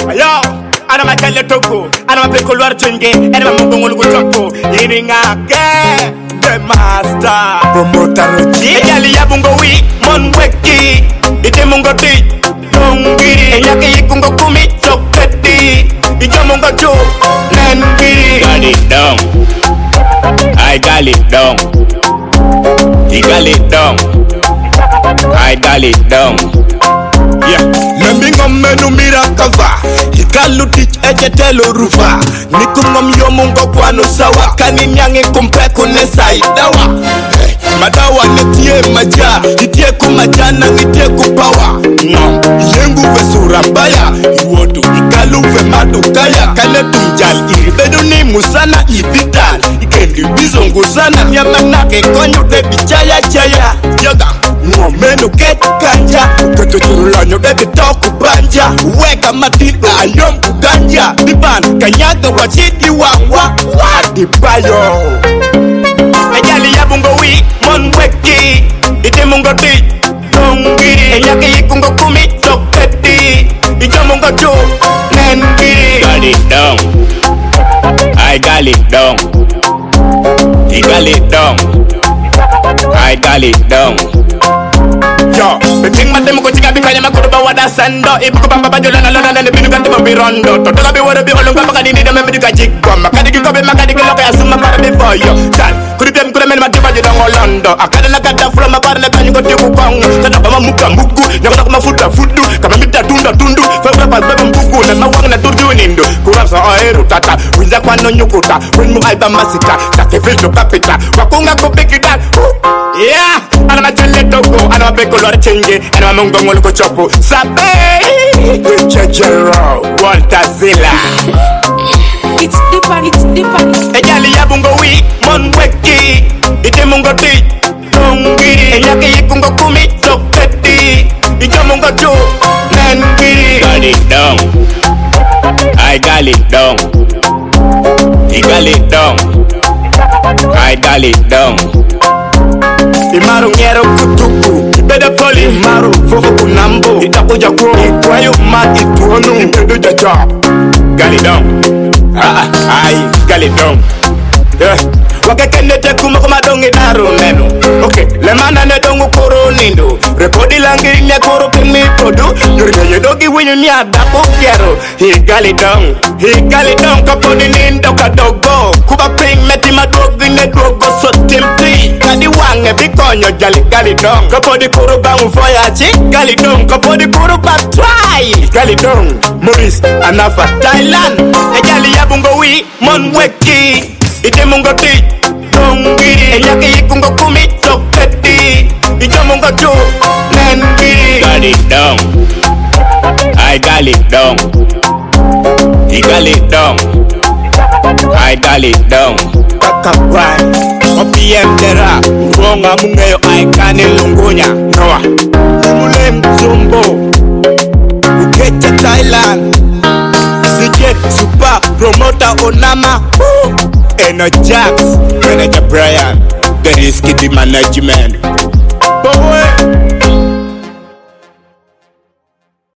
Yo, ana makale toko, ana mapeko luar chenge, ana mamungo lugu toko. Iringake, the master. Promoter Roji. Ejali ya bungo wi, mon weki. Ite mungo ti, tongiri. Enyake yikungo kumi, choketi. Ija mungo chu, nengiri. Got it down. I got it down. He got it down. I got it down. Yeah, Lembingom menu mirakava. Hikalu teach ejetelo rufa. Nikungom yomungo kwano sawa. Kaninyange kumpeko nesa idawa. Madawa netie maja. Itie kumajana itie kupawa. Yengu vesura mbaya. Iwodu ikalu ve madukaya. Kane tumjal iribedu ni musana ibital. Ikendi bizongu sana. Nyamanake konyo de bichaya chaya. Yoga menu get kanja. Ketujurulanyo de bitoku banja. Weka matito anyom kuganja. Biban kanyaga wachidi wawa. Wadibayo Ejali ya bungo wi, mon weki. Ite mungo ti, tongiri. Enyake yikungo kumi, choketi. Ijo mungo chu, nengiri. Got it down. I got it down. He got it down. I got it down. Yo, beting mate muko chiga bikanya makuruba wada sando. Ibuko bamba bajola na lona na binu kanto birondo. Totoka bi woro bi olunga bakani ni dama biduka jikko. Makadigi ko be makadigi loka asuma para before yo. Dan kuribem kuremen matuba jida ngolondo. Akada na kata from akara na kanyu ko tiku kong. Kada bama muka muku, nyakota kuma futa fudu. Kama mita tunda tundu, febra pas beba mbuku na mawang na turdu nindo. Kurasa oeru tata, winja kwa no nyukuta. Winmu aiba masita, take filto kapita. Wakunga ko bikidan. Yeah, ana machele toko, ana mapeko luar chenge, ana mamungo ngolu ko chopo. Sabe, Chejero, Walter Zilla. It's deeper. Ejali ya bungo wi, mon weki. Ite mungo ti, tongiri. Enyake yikungo kumi, choketi. Ijo mungo chu, nengiri. Got it down. I got it down. He got it down. I got it down. Imaru ngero kutuku Beda poli Imaru fofo kunambo Itakuja kuro Ikwayo ma ituonu Impedo jaja Got it down. Got it down. Wakeke nete kuma dongi daru nenu. Okay, lemana ne dongu koro nindo. Rekodi langi nye koro kemi produ. Yurga yedogi winyu ni adako kiero. He got it down. Kaponi nindo kadogo. Kuba ping meti madogi ne drogo so timpi. Kadi wange bikonyo jali got it down. Kapodi koro bangu foyachi. Got it down. Kapodi koro bang try. Got it down. Maurice Anafa Thailand. Ejali ya bungo wi mon weki. Ite mungo ti, tongiri. Enyake yikungo kumi, choketi. Ijo mungo chu, nengiri. Got it down. I got it down. He got it down. I got it down. Kakabwai, OPM Dera. Mwonga mungeyo aikane lungunya. Noa, Mule Mzumbo. Ukeche Thailand. DJ Super Promoter Onama. Eno Jax, Manager Brian, the Risky Management.